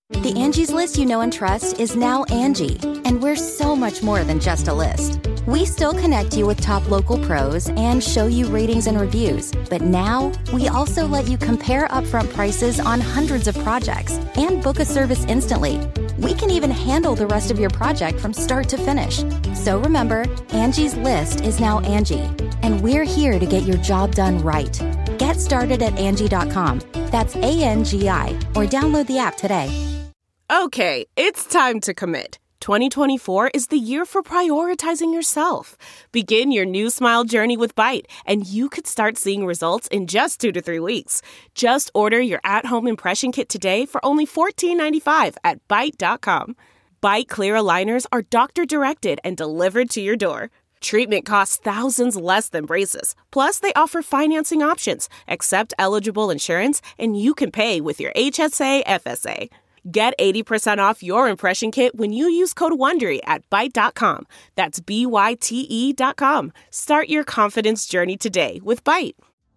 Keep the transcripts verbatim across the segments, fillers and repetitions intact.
The Angie's List you know and trust is now Angie, and we're so much more than just a list. We still connect you with top local pros and show you ratings and reviews, but now we also let you compare upfront prices on hundreds of projects and book a service instantly. We can even handle the rest of your project from start to finish. So remember, Angie's List is now Angie, and we're here to get your job done right. Get started at Angie dot com. That's A N G I, or download the app today. Okay, it's time to commit. twenty twenty-four is the year for prioritizing yourself. Begin your new smile journey with Byte, and you could start seeing results in just two to three weeks. Just order your at-home impression kit today for only fourteen ninety-five at Byte dot com. Byte Clear aligners are doctor-directed and delivered to your door. Treatment costs thousands less than braces. Plus, they offer financing options, accept eligible insurance, and you can pay with your H S A F S A. Get eighty percent off your impression kit when you use code WONDERY at Byte dot com. That's B Y T E dot com. Start your confidence journey today with Byte.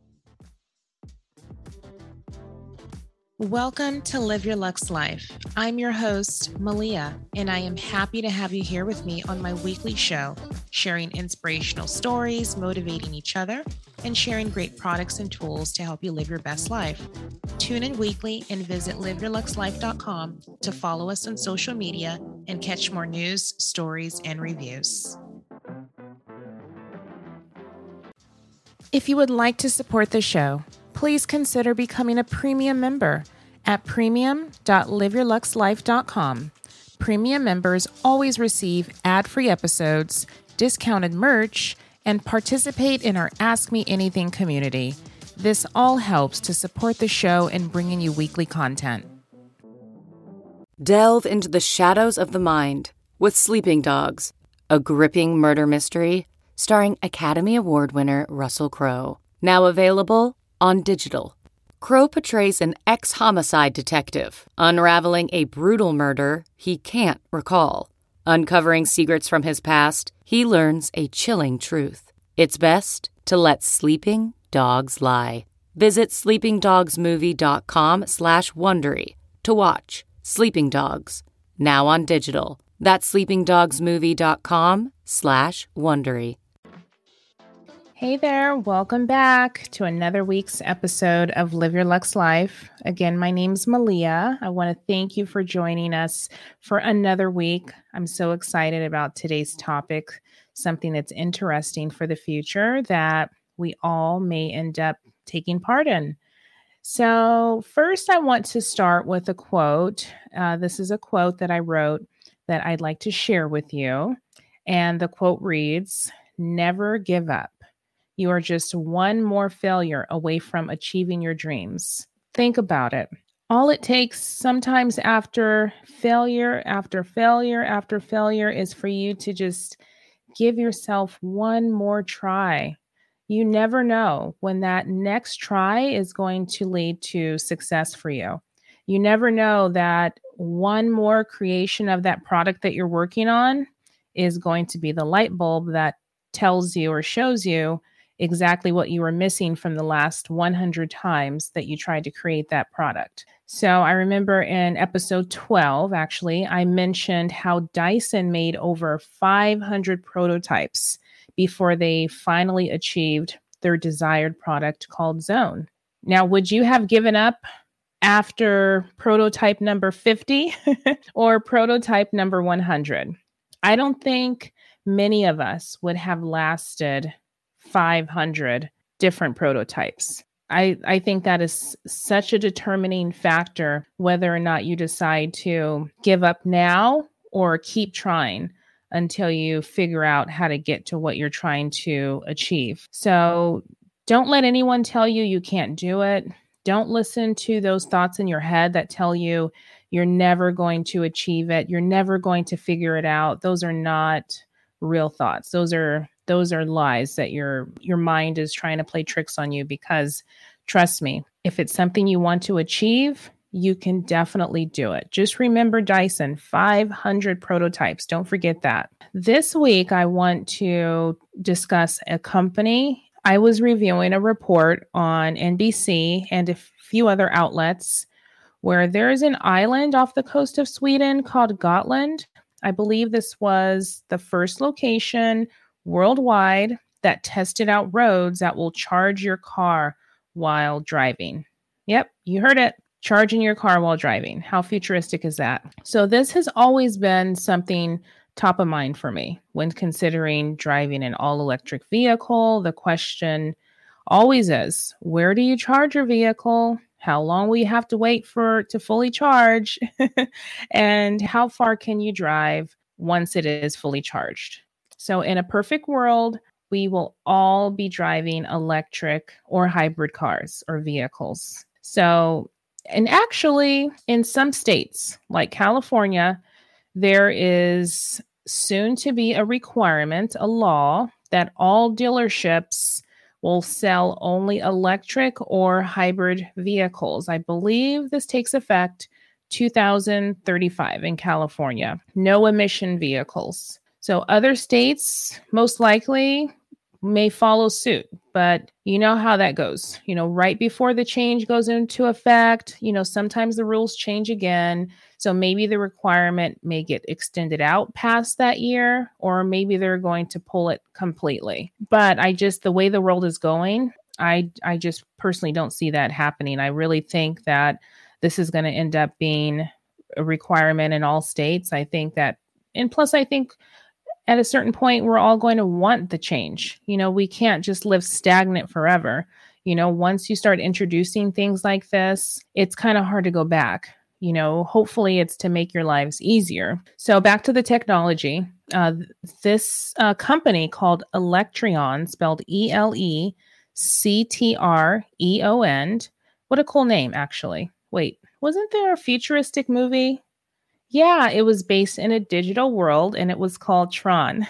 Welcome to Live Your Luxe Life. I'm your host, Malia, and I am happy to have you here with me on my weekly show, sharing inspirational stories, motivating each other, and sharing great products and tools to help you live your best life. Tune in weekly and visit live your luxe life dot com to follow us on social media and catch more news, stories, and reviews. If you would like to support the show, please consider becoming a premium member at premium dot live your luxe life dot com. Premium members always receive ad-free episodes, discounted merch, and participate in our Ask Me Anything community. This all helps to support the show in bringing you weekly content. Delve into the shadows of the mind with Sleeping Dogs, a gripping murder mystery starring Academy Award winner Russell Crowe. Now available on digital. Crowe portrays an ex-homicide detective, unraveling a brutal murder he can't recall. Uncovering secrets from his past, he learns a chilling truth. It's best to let sleeping dogs lie. Visit sleeping dogs movie dot com slash Wondery to watch Sleeping Dogs, now on digital. That's sleeping dogs movie dot com slash Wondery. Hey there, welcome back to another week's episode of Live Your Luxe Life. Again, my name's Malia. I want to thank you for joining us for another week. I'm so excited about today's topic, something that's interesting for the future that we all may end up taking part in. So first, I want to start with a quote. Uh, this is a quote that I wrote that I'd like to share with you. And the quote reads, "Never give up. You are just one more failure away from achieving your dreams." Think about it. All it takes sometimes after failure, after failure, after failure is for you to just give yourself one more try. You never know when that next try is going to lead to success for you. You never know that one more creation of that product that you're working on is going to be the light bulb that tells you or shows you exactly what you were missing from the last one hundred times that you tried to create that product. So I remember in episode twelve, actually, I mentioned how Dyson made over five hundred prototypes before they finally achieved their desired product called Zone. Now, would you have given up after prototype number fifty or prototype number one hundred? I don't think many of us would have lasted five hundred different prototypes. I, I think that is such a determining factor whether or not you decide to give up now or keep trying until you figure out how to get to what you're trying to achieve. So don't let anyone tell you you can't do it. Don't listen to those thoughts in your head that tell you you're never going to achieve it. You're never going to figure it out. Those are not real thoughts. Those are Those are lies that your your mind is trying to play tricks on you, because trust me, if it's something you want to achieve, you can definitely do it. Just remember Dyson, five hundred prototypes. Don't forget that. This week, I want to discuss a company. I was reviewing a report on N B C and a few other outlets where there is an island off the coast of Sweden called Gotland. I believe this was the first location worldwide that tested out roads that will charge your car while driving. Yep, you heard it. Charging your car while driving. How futuristic is that? So this has always been something top of mind for me when considering driving an all-electric vehicle. The question always is, where do you charge your vehicle? How long will you have to wait for to fully charge? And how far can you drive once it is fully charged? So in a perfect world, we will all be driving electric or hybrid cars or vehicles. So, and actually in some states like California, there is soon to be a requirement, a law that all dealerships will sell only electric or hybrid vehicles. I believe this takes effect two thousand thirty-five in California. No emission vehicles. So other states most likely may follow suit, but you know how that goes. You know, right before the change goes into effect, you know, sometimes the rules change again. So maybe the requirement may get extended out past that year, or maybe they're going to pull it completely. But I just, the way the world is going, I, I just personally don't see that happening. I really think that this is going to end up being a requirement in all states. I think that, and plus I think at a certain point, we're all going to want the change. You know, we can't just live stagnant forever. You know, once you start introducing things like this, it's kind of hard to go back. You know, hopefully it's to make your lives easier. So back to the technology. Uh, this uh, company called Electreon, spelled E L E C T R E O N. What a cool name, actually. Wait, wasn't there a futuristic movie? Yeah, it was based in a digital world and it was called Tron.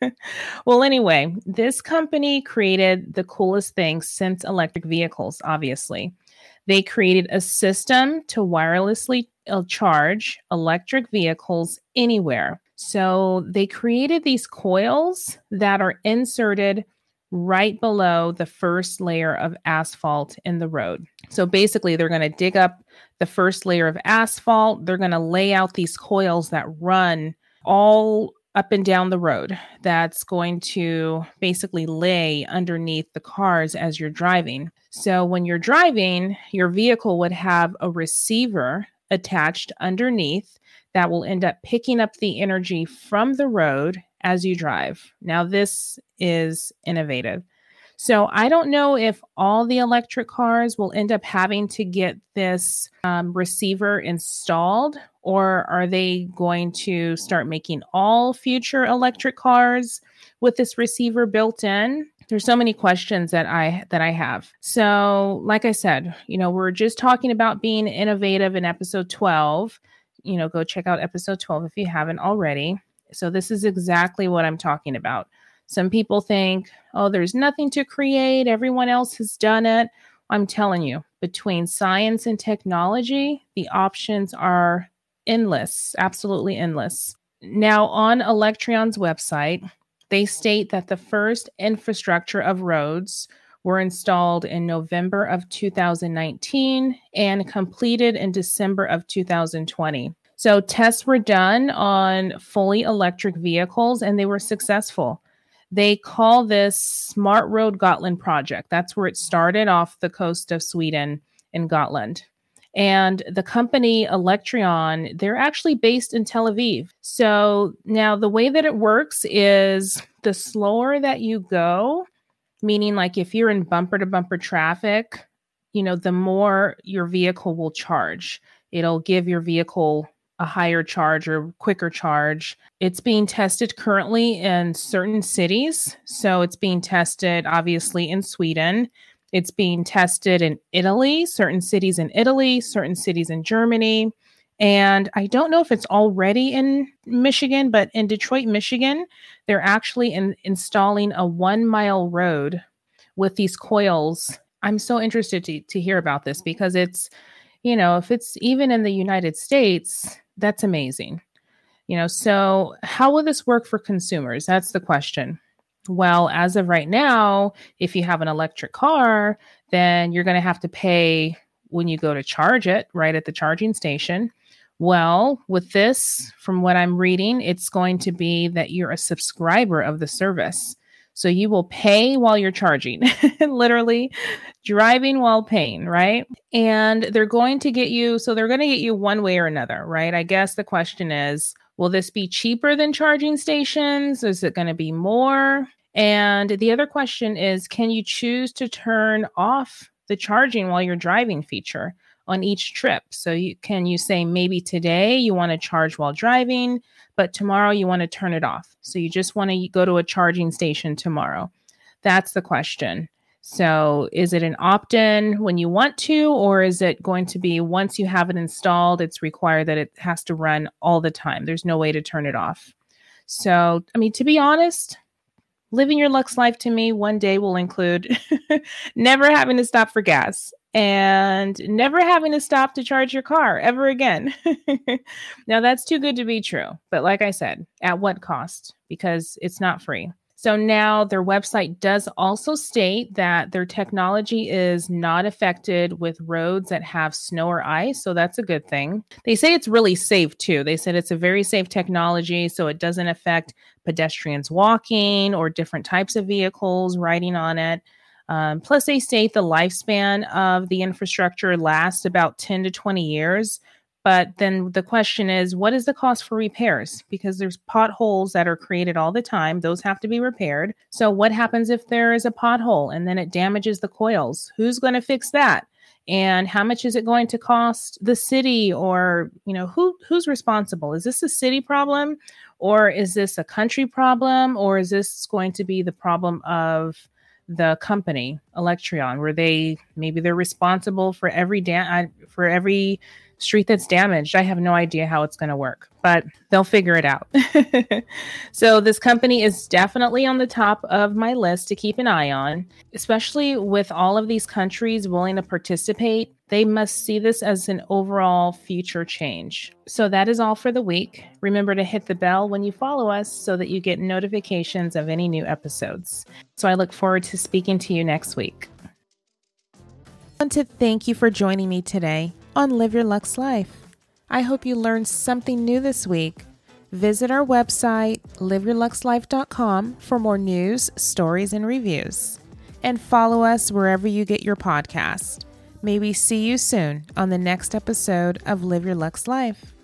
Well, anyway, this company created the coolest thing since electric vehicles, obviously. They created a system to wirelessly charge electric vehicles anywhere. So they created these coils that are inserted right below the first layer of asphalt in the road. So basically, they're going to dig up the first layer of asphalt. They're going to lay out these coils that run all up and down the road. That's going to basically lay underneath the cars as you're driving. So when you're driving, your vehicle would have a receiver attached underneath that will end up picking up the energy from the road as you drive. Now, this is innovative. So I don't know if all the electric cars will end up having to get this um, receiver installed, or are they going to start making all future electric cars with this receiver built in? There's so many questions that I that I have. So, like I said, you know, we're just talking about being innovative in episode twelve. You know, go check out episode twelve if you haven't already. So this is exactly what I'm talking about. Some people think, oh, there's nothing to create. Everyone else has done it. I'm telling you, between science and technology, the options are endless, absolutely endless. Now, on Electreon's website, they state that the first infrastructure of roads were installed in November of two thousand nineteen and completed in December of two thousand twenty. So tests were done on fully electric vehicles and they were successful. They call this Smart Road Gotland project. That's where it started off the coast of Sweden in Gotland. And the company Electreon, they're actually based in Tel Aviv. So now the way that it works is the slower that you go, meaning like if you're in bumper to bumper traffic, you know, the more your vehicle will charge. It'll give your vehicle a higher charge or quicker charge. It's being tested currently in certain cities. So it's being tested obviously in Sweden. It's being tested in Italy, certain cities in Italy, certain cities in Germany. And I don't know if it's already in Michigan, but in Detroit, Michigan, they're actually in, installing a one mile road with these coils. I'm so interested to, to hear about this because it's, you know, if it's even in the United States, that's amazing. You know, so how will this work for consumers? That's the question. Well, as of right now, if you have an electric car, then you're going to have to pay when you go to charge it right at the charging station. Well, with this, from what I'm reading, it's going to be that you're a subscriber of the service. So you will pay while you're charging, literally driving while paying, right? And they're going to get you, so they're going to get you one way or another, right? I guess the question is, will this be cheaper than charging stations? Is it going to be more? And the other question is, can you choose to turn off the charging while you're driving feature on each trip? So you can you say maybe today you want to charge while driving, but tomorrow you want to turn it off. So you just want to go to a charging station tomorrow. That's the question. So is it an opt-in when you want to, or is it going to be once you have it installed, it's required that it has to run all the time? There's no way to turn it off. So, I mean, to be honest, living your Lux life to me one day will include never having to stop for gas and never having to stop to charge your car ever again. Now, that's too good to be true. But like I said, at what cost? Because it's not free. So now their website does also state that their technology is not affected with roads that have snow or ice. So that's a good thing. They say it's really safe too. They said it's a very safe technology, so it doesn't affect pedestrians walking or different types of vehicles riding on it. Um, plus, they state the lifespan of the infrastructure lasts about ten to twenty years. But then the question is, what is the cost for repairs? Because there's potholes that are created all the time. Those have to be repaired. So what happens if there is a pothole and then it damages the coils? Who's going to fix that? And how much is it going to cost the city? Or, you know, who who's responsible? Is this a city problem? Or is this a country problem? Or is this going to be the problem of the company, Electreon, where they maybe they're responsible for every da- for every street that's damaged? I have no idea how it's going to work, but they'll figure it out. So this company is definitely on the top of my list to keep an eye on, especially with all of these countries willing to participate. They must see this as an overall future change. So that is all for the week. Remember to hit the bell when you follow us so that you get notifications of any new episodes. So I look forward to speaking to you next week. I want to thank you for joining me today on Live Your Lux Life. I hope you learned something new this week. Visit our website, live your lux life dot com, for more news, stories, and reviews. And follow us wherever you get your podcast. May we see you soon on the next episode of Live Your Lux Life.